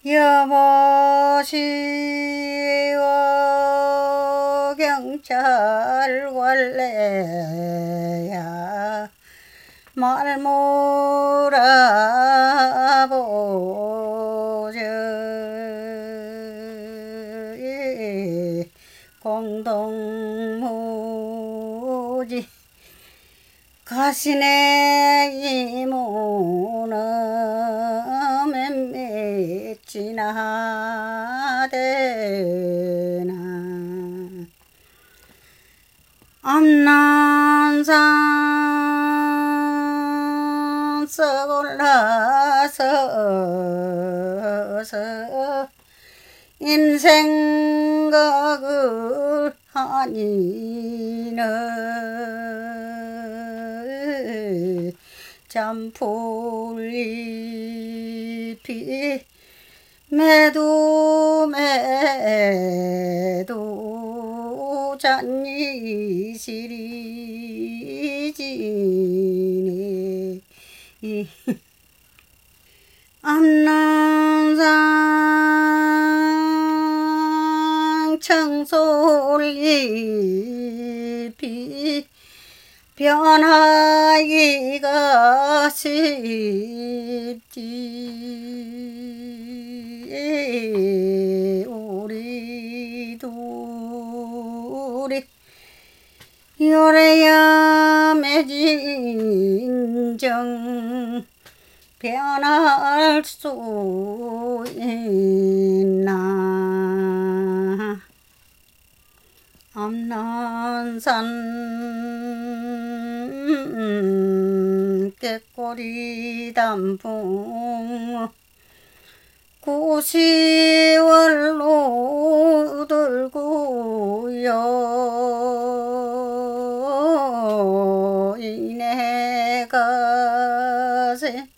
여보시오 경찰 관례야 말 몰아보죠. 공동무지 가시네 이모는 맴매지나 되나 암난산 썩올라서서 인생각을 하니는 잠풀잎이 매도 잔이시리지네 암난산 청솔잎이 변하기가 쉽지 우리 둘이 요래야 맺은 정 변할 수 있나 암난산 깨꼬리 단풍 구시월로 들고요 이내가세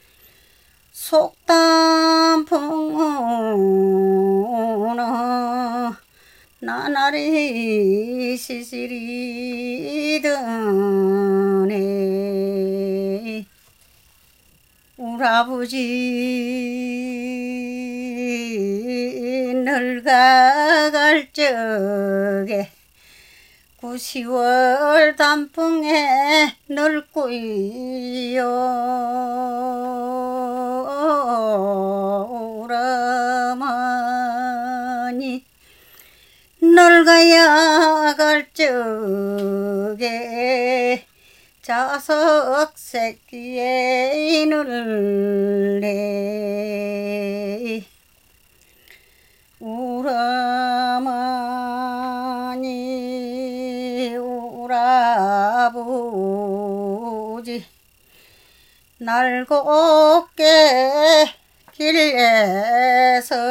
속단풍은 나날이 시시리드네 우라부지 늙어갈 적에 9시월 단풍에 늙고요 우라마니 늙어야 갈 적에 자석 새끼에 이늘래 우라마니 우라부지 날 곱게 길에서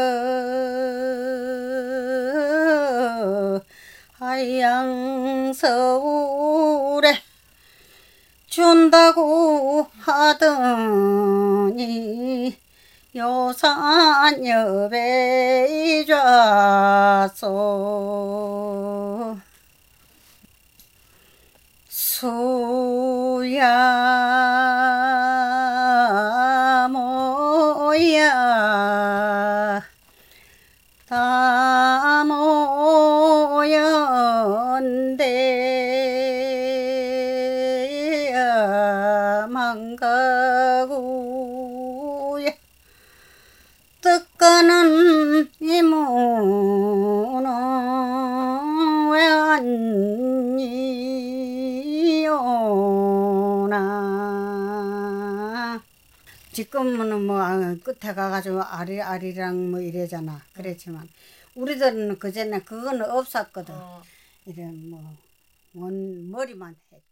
하양 서울에 준다고 하더니 요산 여배 줬소 수야 모야 다 모였는데 망가구에 뜻가는 이모는 왜 안니오나 지금은 뭐 끝에 가가지고 아리랑 뭐 이래잖아. 그랬지만 우리들은 그전에 그거는 없었거든. 이런 뭐 머리만 해.